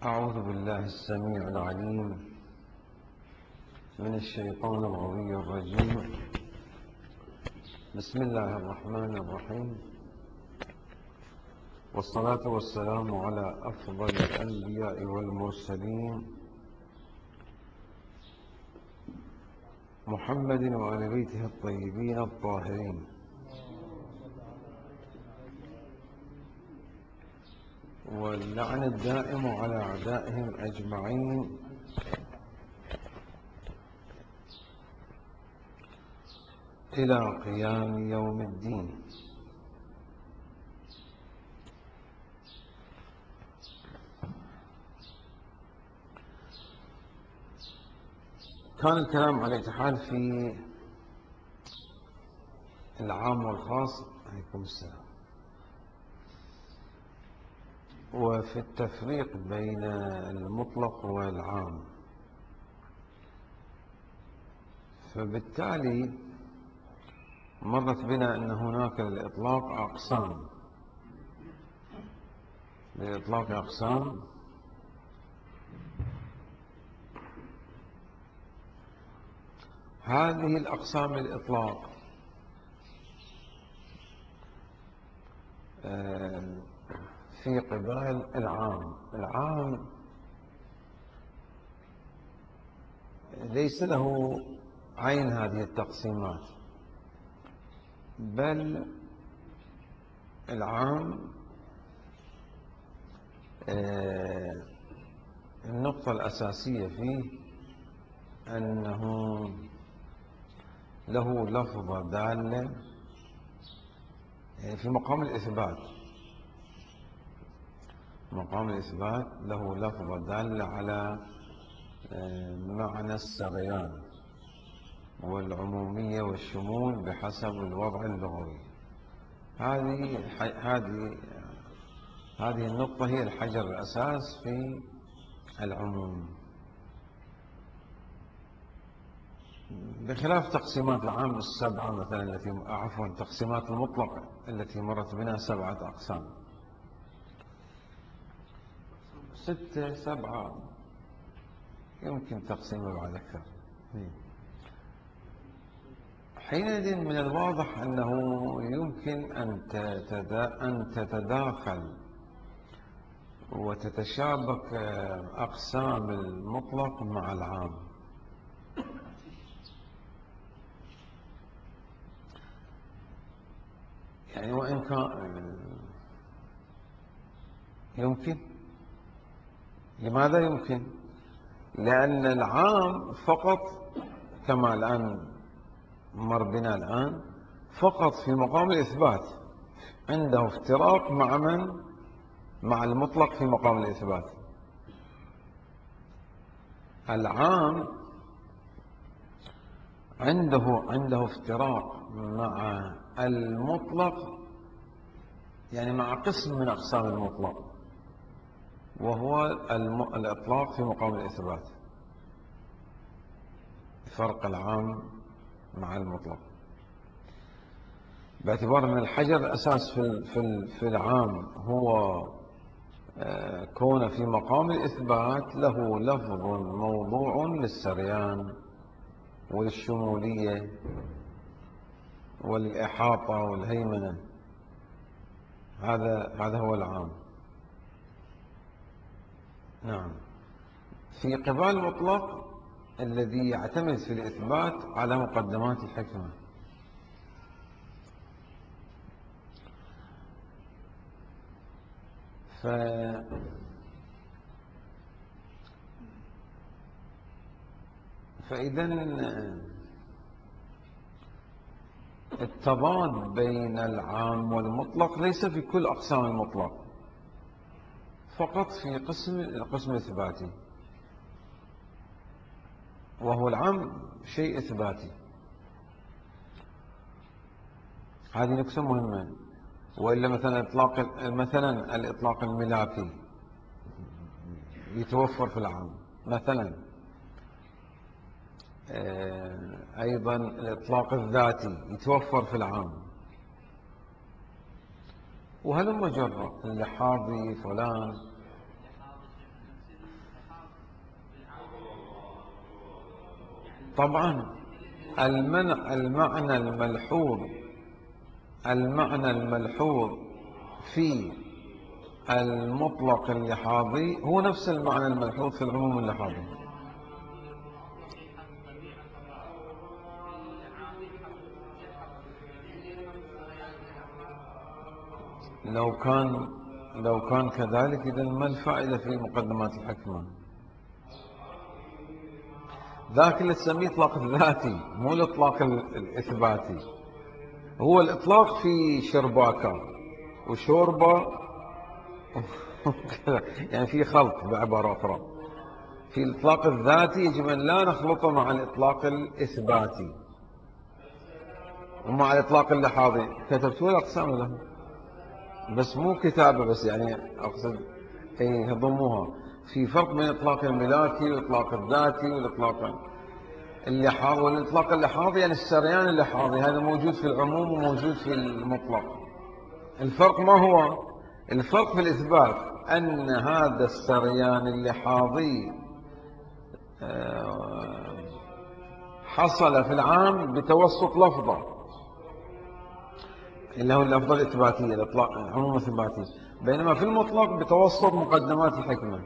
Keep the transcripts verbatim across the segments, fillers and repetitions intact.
أعوذ بالله السميع العليم من الشيطان الغوي الرجيم. بسم الله الرحمن الرحيم، والصلاة والسلام على أفضل الأنبياء والمرسلين محمد وآل بيته الطيبين الطاهرين، واللعن الدائم على أعدائهم أجمعين إلى قيام يوم الدين. كان الكلام على الاتحاد في العام والخاص، عليكم السلام، وفي التفريق بين المطلق والعام. فبالتالي مرت بنا أن هناك للإطلاق أقسام للإطلاق أقسام هذه الأقسام الإطلاق في قبال العام. العام ليس له عين هذه التقسيمات، بل العام النقطة الأساسية فيه أنه له لفظة دالة في مقام الإثبات مقام الإثبات له لفظة دالة على معنى السريان والعمومية والشمول بحسب الوضع اللغوي. هذه هذه هذه النقطة هي الحجر الأساس في العموم، بخلاف تقسيمات العام السبعة مثلا التي عفوا تقسيمات المطلق التي مرت بنا سبعة أقسام، ستة سبعة يمكن تقسيمه بعد أكثر. حينئذ من الواضح أنه يمكن أن تتداخل وتتشابك أقسام المطلق مع العام. يعني وإن كان يمكن. لماذا يمكن؟ لأن العام فقط كما الآن مر بنا الآن فقط في مقام الإثبات عنده افتراق مع من؟ مع المطلق في مقام الإثبات. العام عنده عنده افتراق مع المطلق، يعني مع قسم من أقسام المطلق، وهو الإطلاق في مقام الإثبات. فرق العام مع المطلق باعتبار أن الحجر الأساس في في العام هو كون في مقام الإثبات له لفظ موضوع للسريان وللشمولية والإحاطة والهيمنة. هذا هذا هو العام. نعم. في قبال المطلق الذي يعتمد في الإثبات على مقدمات الحكمة. ف فإذا التضاد بين العام والمطلق ليس في كل أقسام المطلق، فقط في قسم القسم الإثباتي، وهو العام شيء إثباتي. هذه نقطة مهمة. وإلا مثلا إطلاق مثلا الإطلاق الملاكي يتوفر في العام مثلا، أيضا الإطلاق الذاتي يتوفر في العام، وهلم جرة اللحاظي فلان طبعا المنع المعنى الملحوظ المعنى الملحوظ في المطلق اللحاظي هو نفس المعنى الملحوظ في العموم اللحاظي. لو كان لو كان كذلك إذا ما الفائدة في مقدمات الحكمة؟ ذاك اللي تسميه إطلاق الذاتي مو الإطلاق الإثباتي. هو الإطلاق في شرباكة وشوربة يعني في خلط بعبارة أخرى. في الإطلاق الذاتي يجب أن لا نخلطه مع الإطلاق الإثباتي ومع الإطلاق اللحاظي. كتبتوا الأقسام له بس مو كتابة بس، يعني أقصد أي هضموها. في فرق بين الإطلاق الملاكي والإطلاق الذاتي والإطلاق اللحاظي. والإطلاق اللحاظي يعني السريان اللحاظي، هذا موجود في العموم وموجود في المطلق. الفرق ما هو؟ الفرق في الإثبات أن هذا السريان اللحاظي حصل في العام بتوسط لفظة اللي هو اللفظة الإثباتية، الإطلاق العموم الإثباتي، بينما في المطلق بتوسط مقدمات الحكمة.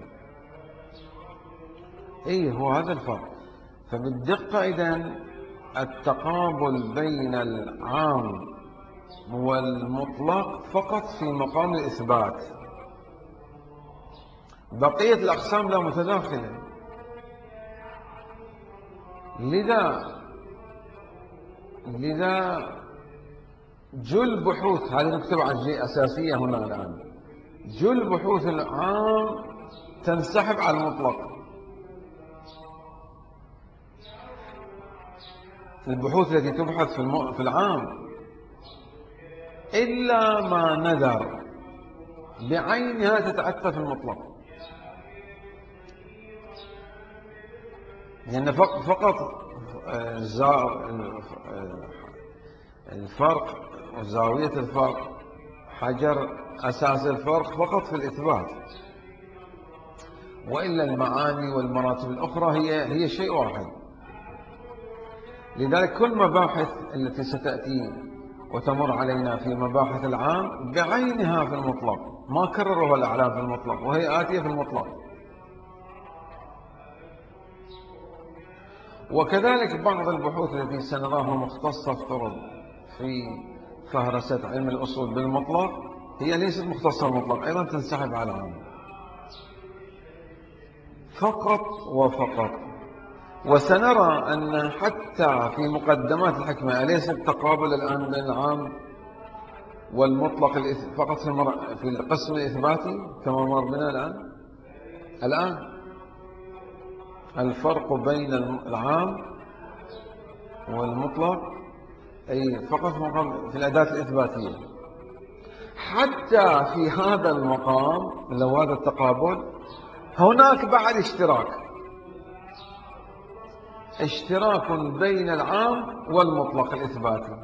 إيه هو هذا الفرق. فبالدقة إذن التقابل بين العام والمطلق فقط في مقام الإثبات، بقية الأقسام لا متداخلة. لذا لذا جل بحوث هذه نكتب عن شيء أساسية هنا الآن. جل بحوث العام تنسحب على المطلق. البحوث التي تبحث في, في العام إلا ما نذر بعينها تتأتى في المطلق. لأن يعني فقط, فقط الفرق وزاوية الفرق حجر أساس الفرق فقط في الإثبات، وإلا المعاني والمراتب الأخرى هي هي شيء واحد. لذلك كل مباحث التي ستأتي وتمر علينا في مباحث العام بعينها في المطلق، ما كررها الأعلام في المطلق وهي آتية في المطلق. وكذلك بعض البحوث التي سنراها مختصة افترض في فهرسة علم الأصول بالمطلق هي ليست مختصة بالمطلق، أيضا تنسحب على العام فقط وفقط. وسنرى أن حتى في مقدمات الحكمة أليس التقابل الآن بين العام والمطلق فقط في القسم الإثباتي كما مر بنا الآن الآن الفرق بين العام والمطلق أي فقط في الأداة الإثباتية. حتى في هذا المقام لو هذا التقابل هناك بعد اشتراك اشتراك بين العام والمطلق الإثباتي.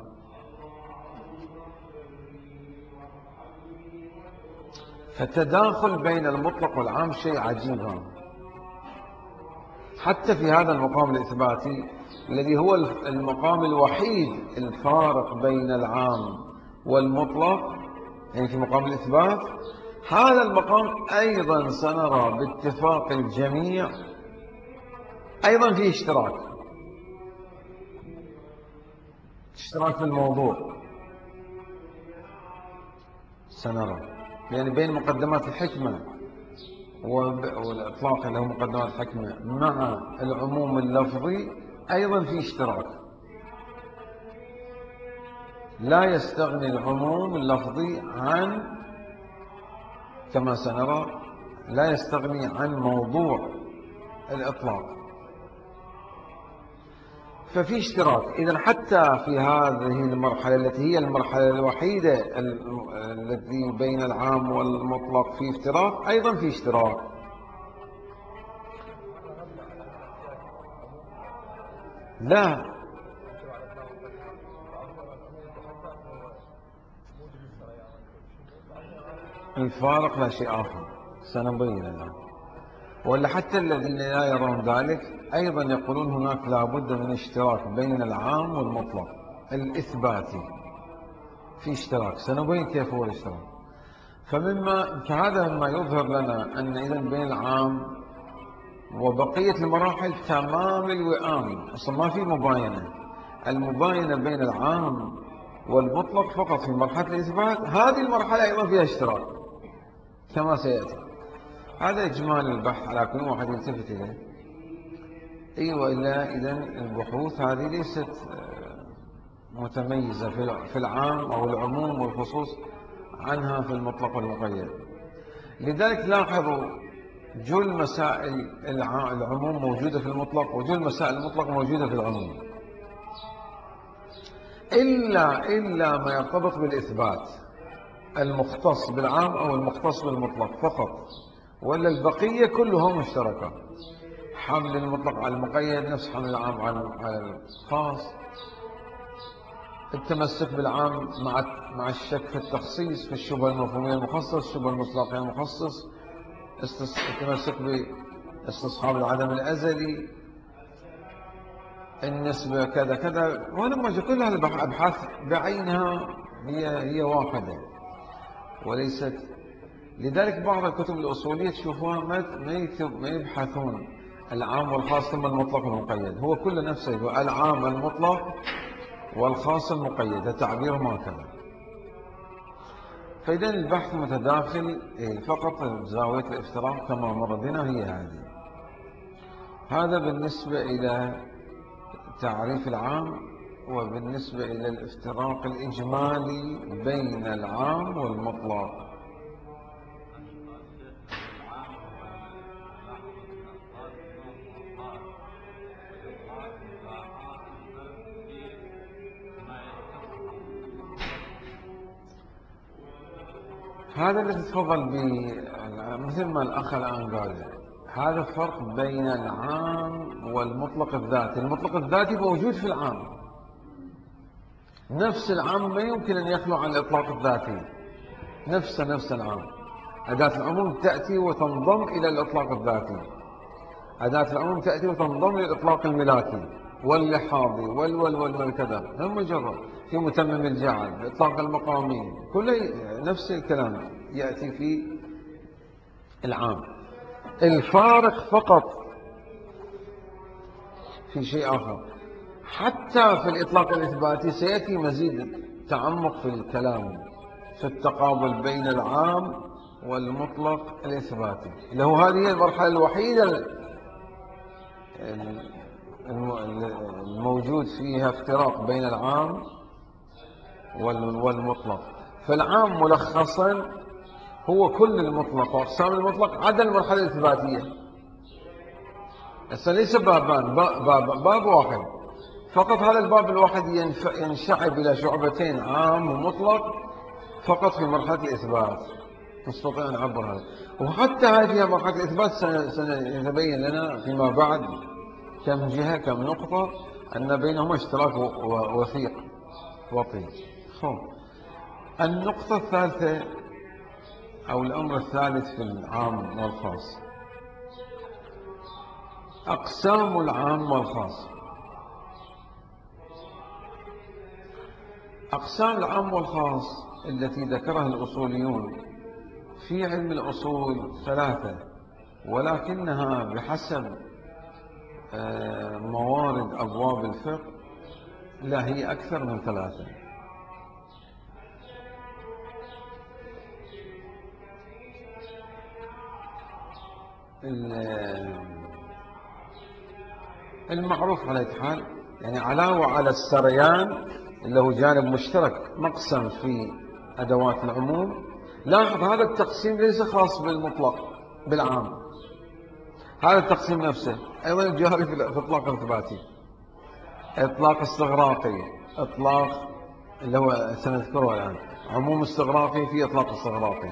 فالتداخل بين المطلق والعام شيء عجيب. حتى في هذا المقام الإثباتي الذي هو المقام الوحيد الفارق بين العام والمطلق، يعني في مقام الإثبات، هذا المقام أيضا سنرى باتفاق الجميع أيضا في اشتراك اشتراك في الموضوع سنرى، يعني بين مقدمات الحكمة والإطلاق اللي هو مقدمات الحكمة مع العموم اللفظي أيضا في اشتراك. لا يستغني العموم اللفظي عن كما سنرى لا يستغني عن موضوع الإطلاق. ففي اشتراك. إذن حتى في هذه المرحلة التي هي المرحلة الوحيدة التي بين العام والمطلق في افتراق أيضا في اشتراك. لا الفارق لا شيء آخر سنبين الآن. ولا حتى الذين لا يرون ذلك أيضا يقولون هناك لابد من اشتراك بين العام والمطلق الإثباتي، في اشتراك، سنبين كيف هو الاشتراك. فمما فهذا مما يظهر لنا أن إذا بين العام وبقية المراحل تمام الوئام، أصلا ما في مباينة. المباينة بين العام والمطلق فقط في مرحلة الإثبات، هذه المرحلة أيضا فيها اشتراك كما سيأتي. هذا إجمالي البحث على كل واحد يلتفت إليه. أي وإلا إذن البحوث هذه ليست متميزة في العام أو العموم والخصوص عنها في المطلق والمقيد. لذلك لاحظوا جل مسائل العموم موجودة في المطلق، وجل مسائل المطلق موجودة في العموم، إلا إلا ما يرتبط بالإثبات المختص بالعام أو المختص بالمطلق فقط، ولا البقية كلها مشتركة. حمل المطلق على المقيد نفس حمل العام على الخاص، التمسك بالعام مع مع الشك في التخصيص، في الشبهة المفهومية المخصص، الشبهة المصداقية المخصص، التمسك باستصحاب العدم الأزلي، النسبة كذا كذا. ولما كل هالأبحاث بعينها هي هي واحدة وليست. لذلك بعض الكتب الأصولية تشوفوها ما يبحثون العام والخاص ثم المطلق والمقيد، هو كل نفسه العام المطلق والخاص المقيد، تعبيرهم هكذا. فإذا البحث متداخل فقط زاوية الافتراق كما مر بنا هي هذه. هذا بالنسبة إلى تعريف العام، وبالنسبة إلى الافتراق الإجمالي بين العام والمطلق. هذا الذي تفضل به مثل ما الأخ الآن قال، هذا الفرق بين العام والمطلق الذاتي. المطلق الذاتي موجود في العام، نفس العام ما يمكن أن يخلو عن الإطلاق الذاتي، نفس نفس العام. أداة العموم تأتي وتنضم إلى الإطلاق الذاتي، أداة العموم تأتي وتنضم للإطلاق الملاكي واللحاظي والول والكذا، هم مجرد في متمم الجعل، إطلاق المقامين، كله نفس الكلام يأتي في العام. الفارق فقط في شيء آخر، حتى في الإطلاق الإثباتي سيأتي مزيد تعمق في الكلام في التقابل بين العام والمطلق الإثباتي، له هذه المرحلة الوحيدة الموجود فيها افتراق بين العام والمطلق. فالعام ملخصا هو كل المطلق وأقسام المطلق عدا المرحلة الإثباتية. هسه ليس بابان، باب, باب, باب واحد فقط. هذا الباب الواحد ينشعب إلى شعبتين، عام ومطلق، فقط في مرحلة الإثبات نستطيع أن نعبر هذا. وحتى هذه مرحلة الإثبات سيتبين لنا فيما بعد كم جهة كم نقطة أن بينهما اشتراك وثيق وطي. النقطة الثالثة أو الأمر الثالث في العام والخاص، أقسام العام والخاص. أقسام العام والخاص التي ذكرها الأصوليون في علم الأصول ثلاثة، ولكنها بحسب موارد أبواب الفقه لا، هي أكثر من ثلاثة. المعروف على حال يعني علاوة على السريان اللي هو جانب مشترك مقسم في أدوات العموم. لاحظ هذا التقسيم ليس خاص بالمطلق بالعام، هذا التقسيم نفسه أيضا جاري في الإطلاق الإثباتي، إطلاق استغراقي، إطلاق اللي هو سنذكره الآن، عموم استغراقي في إطلاق استغراقي،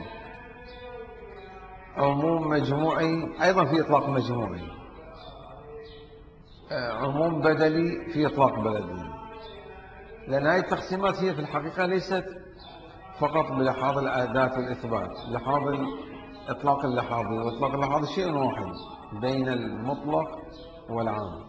عموم مجموعي أيضا في إطلاق مجموعي، عموم بدلي في إطلاق بلدي. لأن هذه التقسيمات هي في الحقيقة ليست فقط بلحاظ الأداة والإثبات، لحاظ إطلاق اللحاظي وإطلاق اللحاظي شيء واحد. بين المطلق والعام.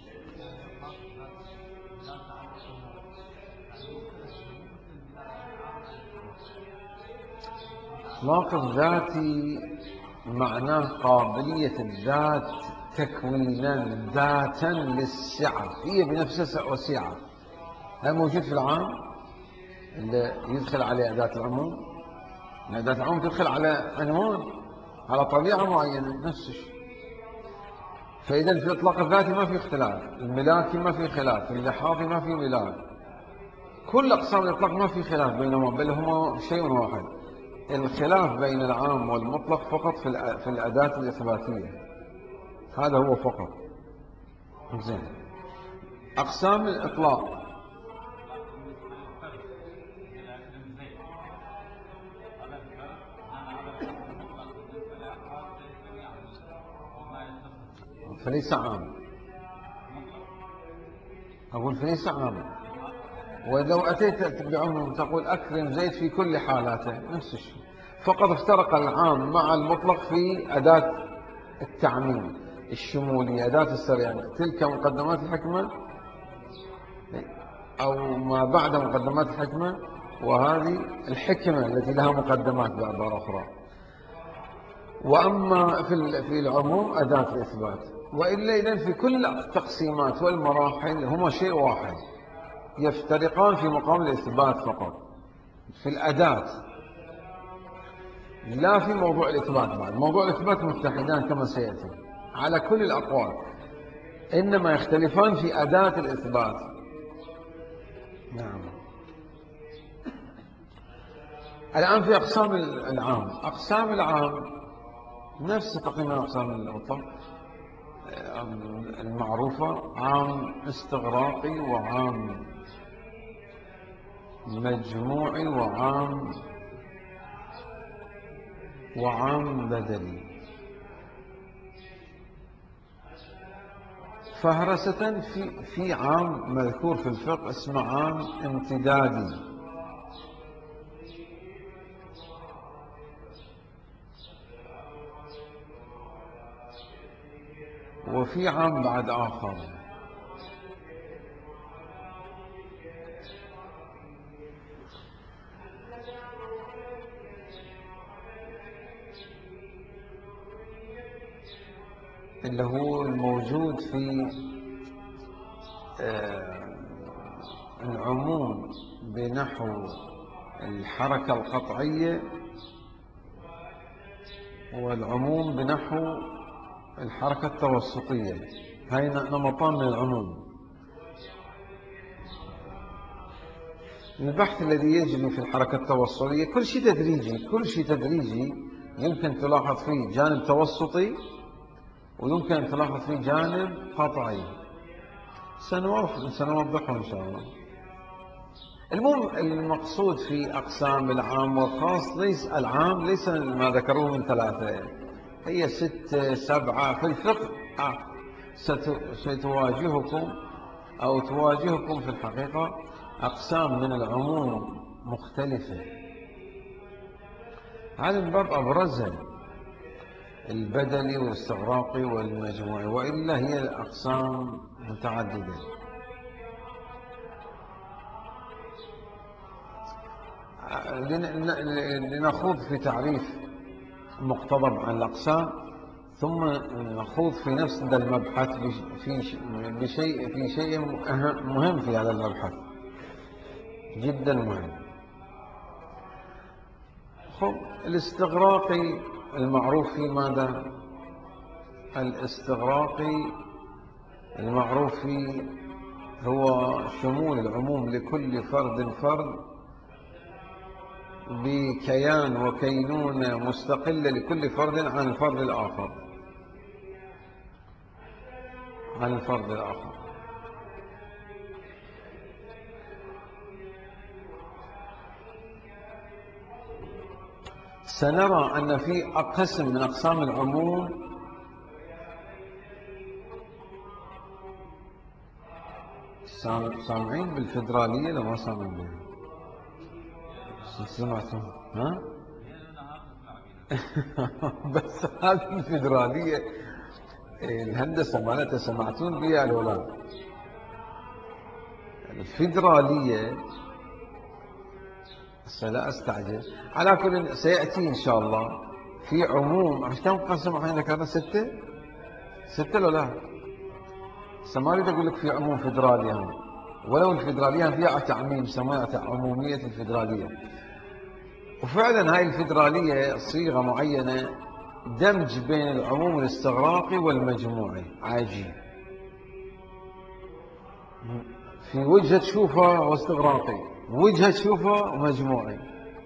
الإطلاق الذاتي معناه قابلية الذات تكوينا ذاتا للسعة، هي بنفسها وسعة. هذا موجود في العام اللي يدخل عليه أداة العموم. أداة العموم تدخل على عنوان، على طبيعة معينة، نفس الشيء. فإذا في الإطلاق الذاتي ما في اختلاف، الملاكي ما في خلاف، اللحاظي ما في ملاك، كل أقسام الإطلاق ما في خلاف بينهما، بل هما شيء واحد. الخلاف بين العام والمطلق فقط في في الأداة الإثباتية، هذا هو فقط. زين. أقسام الإطلاق فليس عام، أقول فليس عام. ولو أتيت بعموم تقول أكرم زيد في كل حالاته، نفس الشيء، فقط افترق العام مع المطلق في أداة التعميم الشمولية، أداة السر، يعني تلك مقدمات الحكمة أو ما بعد مقدمات الحكمة، وهذه الحكمة التي لها مقدمات بعبارة أخرى. وأما في في العموم أداة الإثبات. وإلا إذن في كل التقسيمات والمراحل هما شيء واحد، يفترقان في مقام الإثبات فقط في الأداة، لا في موضوع الإثبات. بعد موضوع الإثبات متحدان كما سيأتي على كل الأقوال، إنما يختلفان في أداة الإثبات. نعم. الآن في أقسام العام. أقسام العام نفس تقييم أقسام الإطلاق المعروفة، عام استغراقي وعام مجموعي وعام وعام بدلي. فهرسة في في عام مذكور في الفقه اسمه عام امتدادي، وفي عام بعد آخر. اللي هو الموجود في العموم بنحو الحركة القطعية، والعموم بنحو الحركة التوسطية. هاي نمطان من العموم. البحث الذي يجري في الحركة التوسطية كل شيء تدريجي، كل شيء تدريجي. يمكن تلاحظ فيه جانب توسطي ويمكن أن تلاحظ فيه جانب قطعي، سنوضحه إن شاء الله. المهم المقصود في أقسام العام والخاص، ليس العام ليس ما ذكروه من ثلاثة، هي ستة سبعة في الفقه. ستواجهكم أو تواجهكم في الحقيقة أقسام من العموم مختلفة، هذا الباب أبرزها البدلي والاستغراقي والمجموعي، وإلا هي أقسام متعددة. لنخوض في تعريف مقتضب عن الأقسام، ثم نخوض في نفس هذا المبحث في بشيء في شيء مهم في هذا المبحث، جدا مهم. خب الاستغراقي المعروف في ماذا؟ الاستغراقي المعروف فيه هو شمول العموم لكل فرد فرد بكيان وكينونة مستقلة لكل فرد عن الفرد الآخر، عن الفرد الآخر. سنرى أن في قسم من أقسام العموم سامعين بالفيدرالية لو ما سامعين بها؟ سمعتم؟ ها؟ بس هذه الفيدرالية الهندسة مالتها سمعتون بها الأولاد. الفيدرالية هسه لا استعجل، على كل سيأتي إن شاء الله في عموم. عشان كم قسم احنا ذكرنا؟ ستة ستة لو لا؟ هسه ما أريد أقول لك في عموم فيدرالية، ولو الفيدرالية فيها تعميم، سموها عمومية الفيدرالية. وفعلا هاي الفيدرالية صيغة معينة دمج بين العموم الاستغراقي والمجموعي عاجي، في وجهة تشوفها واستغراقي، وجهة تشوفها ومجموعي،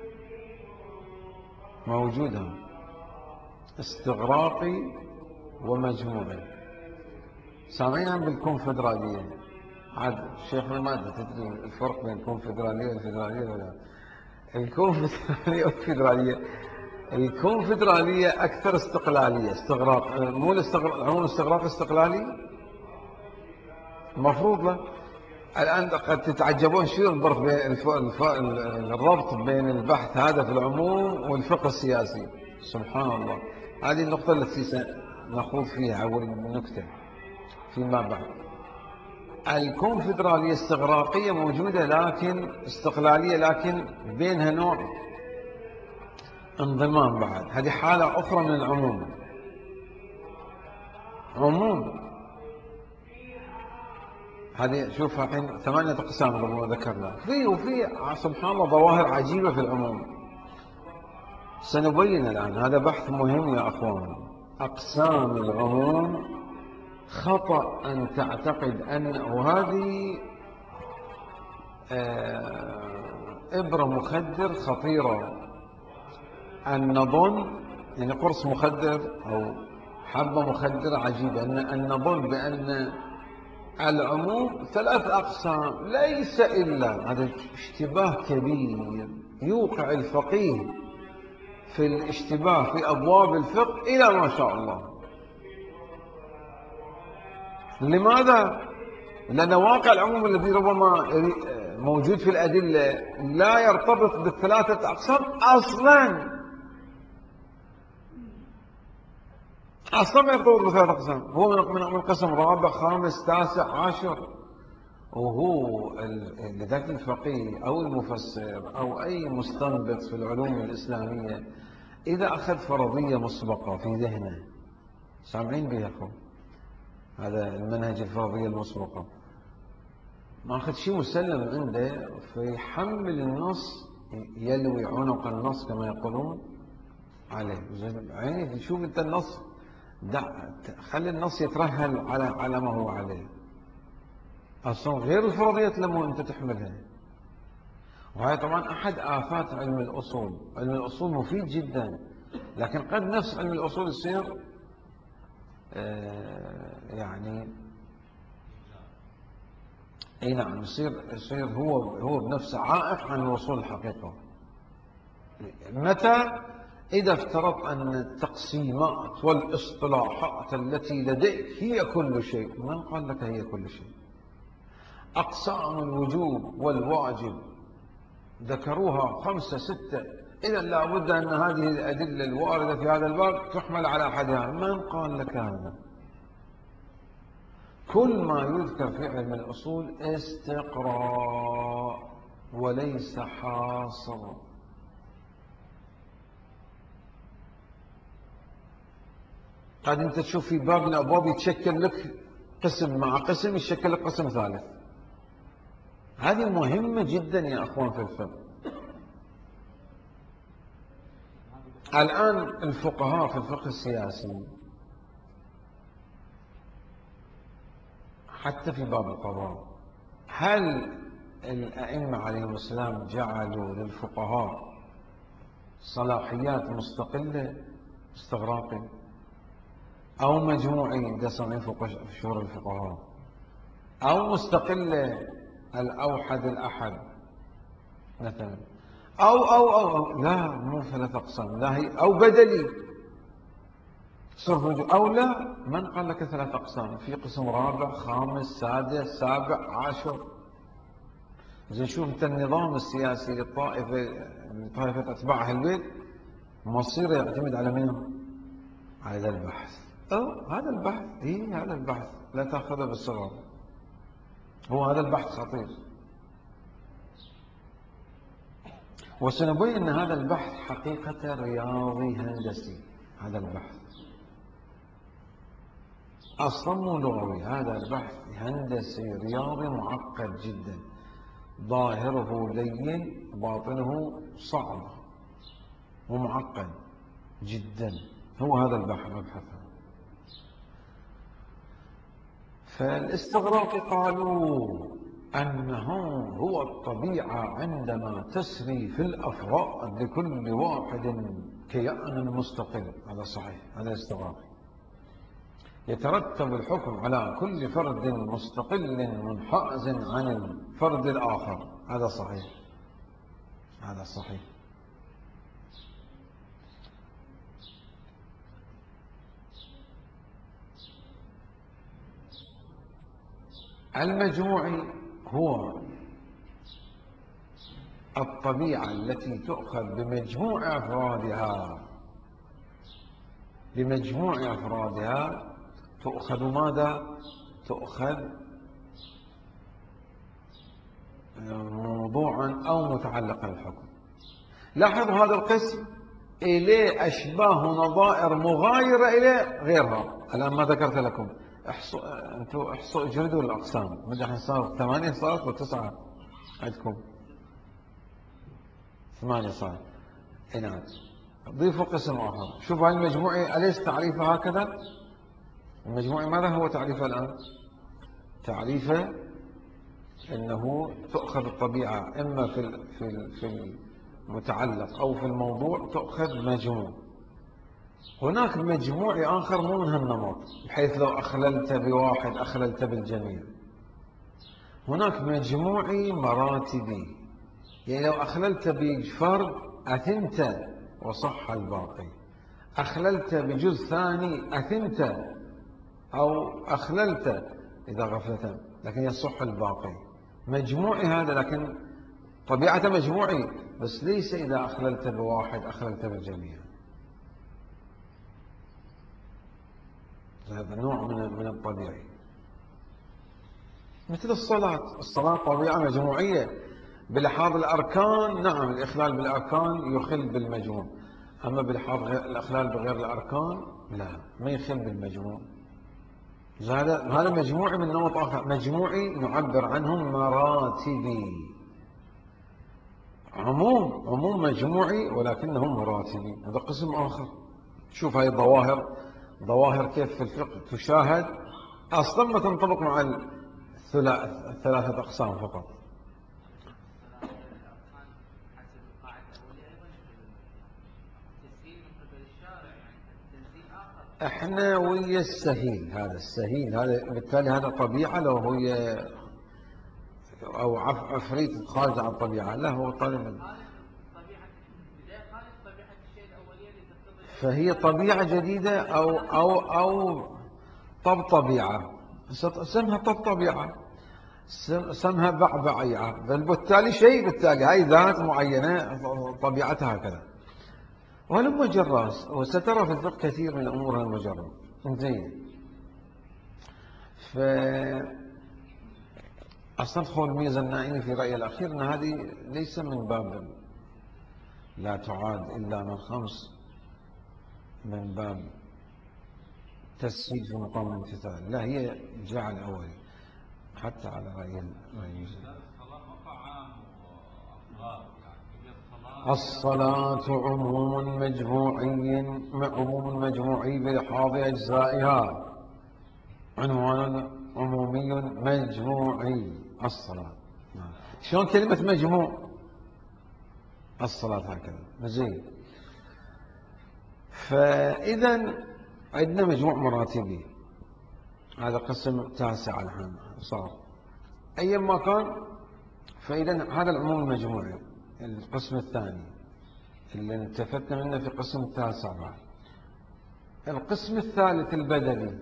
موجودة استغراقي ومجموعي. سامعين عن بالكونفدرالية؟ عاد شيخنا ما تدري الفرق بين الكونفدرالية والفيدرالية ولا؟ الكونفدرالية والفيدرالية، الكونفدرالية أكثر استقلالية، استغراق، مو العموم الاستغراقي استقلالي المفروض له. الآن قد تتعجبون شو الربط بين الربط بين البحث هذا في العموم والفقه السياسي. سبحان الله، هذه النقطة التي سنخوض فيها أول نكتة فيما بعد. الكونفدرالية استغراقية موجودة لكن استقلالية، لكن بينها نوع انضمام بعد، هذه حالة أخرى من العموم. عموم هذه شوف الحين ثمانية أقسام قبل ما ذكرنا، في وفي سبحان الله ظواهر عجيبة في العموم. سنبين الآن، هذا بحث مهم يا أخوان. أقسام العموم خطأ أن تعتقد أن، وهذه إبرة مخدر خطيرة، أن نظن يعني قرص مخدر أو حبة مخدرة عجيبة، أن نظن بأن العموم ثلاث أقسام، ليس إلا. هذا اشتباه كبير يوقع الفقيه في الاشتباه في أبواب الفقه إلى ما شاء الله. لماذا؟ لأن واقع العموم الذي ربما موجود في الأدلة لا يرتبط بالثلاثة أقسام أصلا. أصلا ما يرتبط بالثلاثة أقسام، هو من قسم رابع خامس تاسع عاشر. وهو لذلك الفقيه أو المفسر أو أي مستنبط في العلوم الإسلامية إذا أخذ فرضية مسبقة في ذهنه، سامعين بها أخو، هذا المنهج الفرضية المسبقة، ما أخذ شيء مسلم عنده، فيحمل النص، يلوي عنق النص كما يقولون عليه. يعني شوف أنت النص، دع خلي النص يترهل على على ما هو عليه، أصلا غير الفرضية لما أنت تحملها. وهذا طبعا أحد آفات علم الأصول. علم الأصول مفيد جدا، لكن قد نفس علم الأصول يصير آه يعني اي نعم، يصير يصير هو هو بنفسه عائق عن الوصول للحقيقة. متى؟ إذا افترض أن التقسيمات والاصطلاحات التي لديك هي كل شيء. من قال لك هي كل شيء؟ أقسام الوجوب والواجب ذكروها خمسة ستة، إذا لابد أن هذه الأدلة الواردة في هذا الباب تحمل على أحدها. من قال لك هذا؟ كل ما يذكر في علم الأصول استقراء وليس حاصر. قد أنت تشوف في باب من الأبواب يتشكل لك قسم مع قسم، يتشكل لك قسم ثالث. هذه مهمة جدا يا أخوان في الفقه. الآن الفقهاء في الفقه السياسي حتى في باب القضاء، هل الأئمة عليهم السلام جعلوا للفقهاء صلاحيات مستقلة استغراقي أو مجموعي دسمين فوق شهور الفقهاء، أو مستقلة الأوحد الأحد مثلا، أو أو أو, أو لا، مو ثلاث أقسام، لا هي أو بدلي صرف أو لا. من قال لك ثلاث أقسام؟ في قسم رابع خامس سادس سابع عاشر. زين شوف أنت النظام السياسي للطائفة، طائفة أتباع أهل البيت، مصيره يعتمد على من؟ على ذا البحث. أه هذا البحث، إيه هذا البحث لا تأخذه بالصغر، هو هذا البحث خطير. وسنبين أن هذا البحث حقيقة رياضي هندسي. هذا البحث أصلا مو لغوي، هذا البحث هندسي رياضي معقد جدا، ظاهره لين باطنه صعب ومعقد جدا. هو هذا البحث مبحثه. فالاستغراق قالوا أنه هو الطبيعة عندما تسري في الأفراد لكل واحد كيان مستقل. هذا صحيح، هذا استغراق. يترتب الحكم على كل فرد مستقل منحاز عن الفرد الآخر. هذا صحيح، هذا صحيح. المجموعي هو الطبيعة التي تؤخذ بمجموع أفرادها، بمجموع أفرادها تؤخذ ماذا؟ تؤخذ موضوعا أو متعلقا الحكم. لاحظوا هذا القسم إليه أشباه نظائر مغايرة إليه غيرها. الآن ما ذكرت لكم، احصوا أنتم احصوا اجردوا الأقسام. من الحين صار ثمانية، صارت وتسعة عندكم ثمانية صار. نعم، ضيفوا قسم آخر. شوفوا المجموعي أليس تعريفه هكذا؟ المجموعي ماذا هو تعريفه الآن؟ تعريفه أنه تؤخذ الطبيعة إما في في في المتعلق أو في الموضوع، تؤخذ مجموع. هناك مجموعي آخر مو من هالنمط، بحيث لو أخللت بواحد أخللت بالجميع. هناك مجموعي مراتبي، يعني لو أخللت بفرد أثمت وصح الباقي، أخللت بجزء ثاني أثمت، أو أخللت إذا غفلت لكن يصح الباقي. مجموعي هذا، لكن طبيعة مجموعي، بس ليس إذا أخللت بواحد أخللت بالجميع. هذا نوع من من الطبيعي. مثل الصلاة، الصلاة طبيعة مجموعية بلحاظ الأركان. نعم، الإخلال بالأركان يخل بالمجموع، أما بلحاظ الإخلال بغير الأركان لا، ما يخل بالمجموع. هذا هذا مجموعي من نمط آخر. مجموعي نعبر عنهم مراتبي، عموم عموم مجموعي ولكنهم مراتبي. هذا قسم آخر. شوف هاي الظواهر، ظواهر كيف في الفقه تشاهد، أصلا ما تنطبق مع الثلاثة أقسام فقط. احنا ويا السهيل، هذا السهيل هذا، بالتالي هذا طبيعة. لو هي أو عفريت خارج عن الطبيعة، لا هو طالب، فهي طبيعة جديدة أو أو أو طب طبيعة، اسمها طب طبيعة، اسمها بعبعية، بالتالي شيء، بالتالي هاي ذات معينة طبيعتها هكذا. وهذا مجرد، وسترى في الفقه كثير من الأمور المجرد. زين. ف أستدخل الميزة النائمي في رأي الأخير أن هذه ليس من باب لا تعاد إلا من خمس، من باب تسهيل في مقام الامتثال، لا، هي جعل أولي حتى على رأي الميزة. الصلاة عموم مجموعي، عموم مجموعي بلحاظ أجزائها، عنوان عمومي مجموعي. الصلاة شلون كلمة مجموع؟ الصلاة هكذا. زين. فإذا عندنا مجموع مراتبي، هذا قسم تاسع الآن صار أيما كان. فإذا هذا العموم المجموعي القسم الثاني اللي التفتنا منه في قسم التاسع بعد. القسم الثالث البدلي،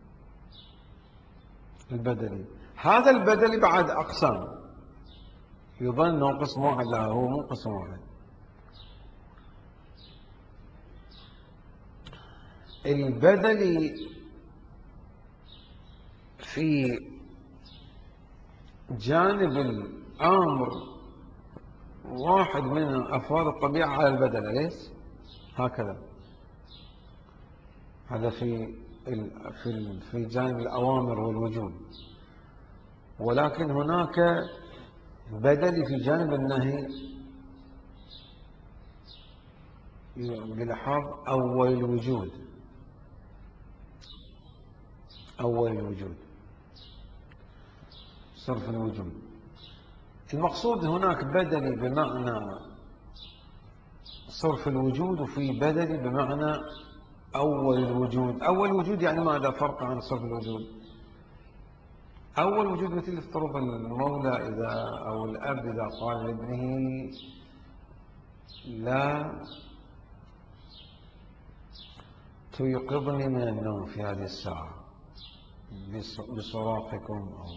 البدلي هذا البدلي بعد أقسام، يظن أنه قسم واحد، لا هو مو قسم واحد. البدلي في جانب الأمر واحد من أفراد الطبيعة على البدن، أليس هكذا؟ هذا في في في جانب الأوامر والوجود، ولكن هناك بدل في جانب النهي بلحاظ أول الوجود. أول الوجود صرف الوجود. المقصود هناك بدلي بمعنى صرف الوجود، وفي بدلي بمعنى أول الوجود. أول الوجود يعني ماذا؟ فرق عن صرف الوجود. أول وجود مثل افترض المولى إذا أو الأب إذا قال لابنه لا تيقظني من النوم في هذه الساعة بصراخكم أو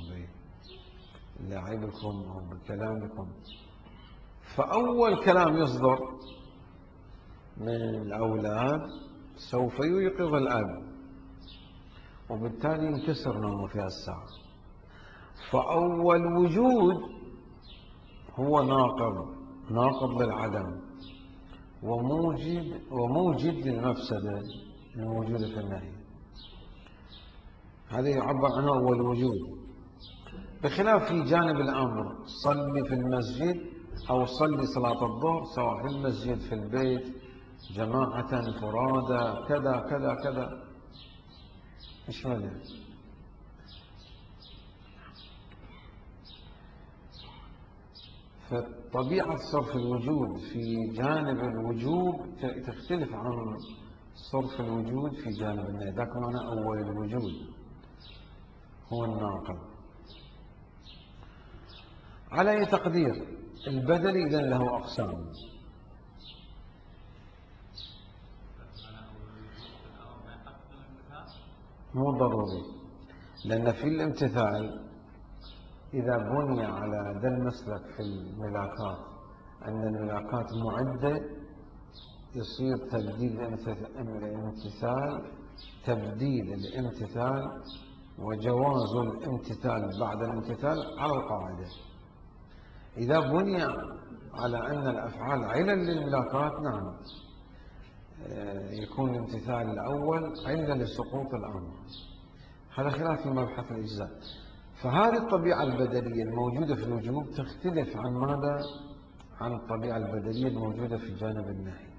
بلعبكم أو بكلامكم، فأول كلام يصدر من الأولاد سوف ييقظ الأب، وبالتالي ينكسر نومه في الساعة. فأول وجود هو ناقض ناقض للعدم وموجد وموجد للمفسدة الموجودة في النهي. هذا يعبر عنه أول وجود. بخلاف في جانب الأمر، صلي في المسجد أو صلي صلاة الظهر سواء في المسجد في البيت جماعة فرادى كذا كذا كذا، إيش معنى؟ فطبيعة صرف الوجود في جانب الوجوب تختلف عن صرف الوجود في جانب النهي. ذاك معنى أول الوجود هو الناقض. على أي تقدير البدل إذن له أقسام. مو ضروري، لأن في الامتثال إذا بني على ذا المسلك في الملاكات أن الملاكات معدة، يصير تبديل الامتثال تبديل الامتثال وجواز الامتثال بعد الامتثال على القاعدة. إذا بني على أن الأفعال علل للملاكات، نعم يكون الامتثال الأول علة لسقوط الأمر. هذا خلاف في مبحث الإجزاء. فهذه الطبيعة البدلية الموجودة في الوجوب تختلف عن ماذا؟ عن الطبيعة البدلية الموجودة في جانب النهي.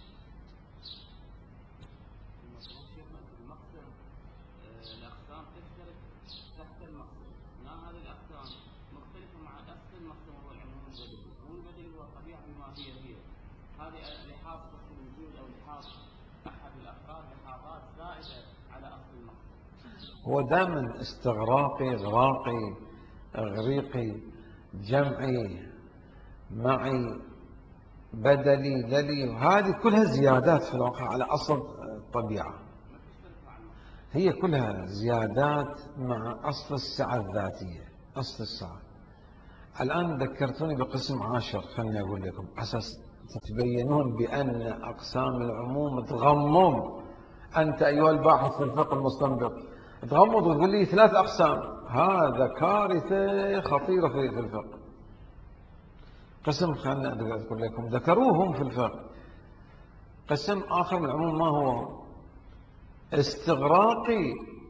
الأقسام تشترك تحت المقسم، لا هذه الأقسام مختلفة مع أصل المقسم هو العموم البدلي، والبدلي هو الطبيعة بما هي هي. هذه لحاظ صرف الوجود أو لحاظ أحد الأفراد لحاظات زائدة على أصل المقسم. هو دائما استغراقي غراقي اغريقي جمعي معي بدلي دلي، هذه كلها زيادات في الواقع على أصل الطبيعة. هي كلها زيادات مع أصل السعة الذاتية. أصل السعة. الآن ذكرتوني بقسم عاشر، خلني أقول لكم أساس تتبينون بأن أقسام العموم تغمض. أنت أيها الباحث في الفقه المستنبط تغمض وتقول لي ثلاث أقسام، هذا كارثة خطيرة في الفقه. قسم خلنا أقول لكم ذكروهم في الفقه. قسم آخر من العموم ما هو؟ استغراقي،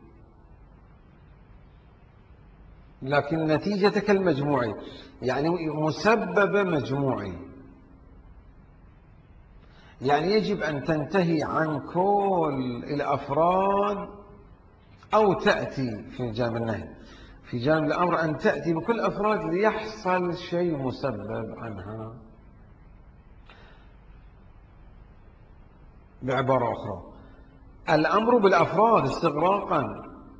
لكن نتيجة كالمجموعي، يعني مسبب مجموعي، يعني يجب أن تنتهي عن كل الأفراد أو تأتي في جانب النهي. في جانب الأمر أن تأتي بكل أفراد ليحصل شيء مسبب عنها. بعبارة أخرى، الأمر بالأفراد استغراقا،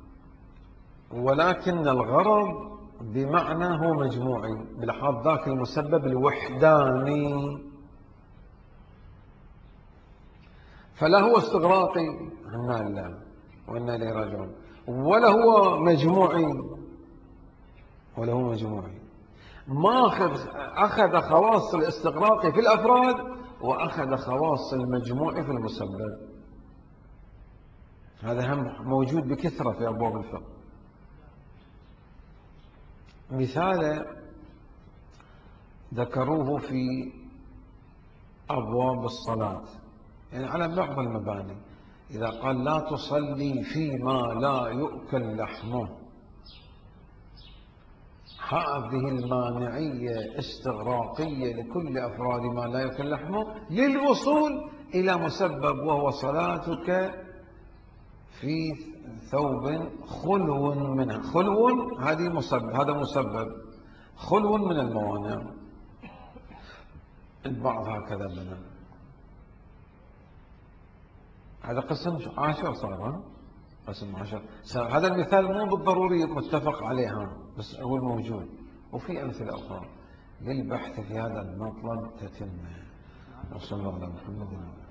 ولكن الغرض بمعنى هو مجموعي بلحاظ ذاك المسبب الوحداني، فلا هو استغراقي عنا الله وإنا إليه راجعون، ولا هو مجموعي ولا هو مجموعي. ما أخذ أخذ خواص الاستغراقي في الأفراد وأخذ خواص المجموعي في المسبب. هذا هم موجود بكثرة في أبواب الفقه. مثال ذكروه في أبواب الصلاة، يعني على بعض المباني، إذا قال لا تصلي فيما لا يؤكل لحمه، هذه المانعية استغراقية لكل أفراد ما لا يؤكل لحمه للوصول إلى مسبب، وهو صلاتك في ثوب خلو منه. خلو هذه مسبب، هذا مسبب، خلو من الموانع. البعض هكذا بنا. هذا قسم عاشر صار، قسم عاشر. هذا المثال مو بالضروري متفق عليها، بس هو الموجود، وفي أمثلة أخرى للبحث في هذا المطلب تتمه. وصلى الله على محمد.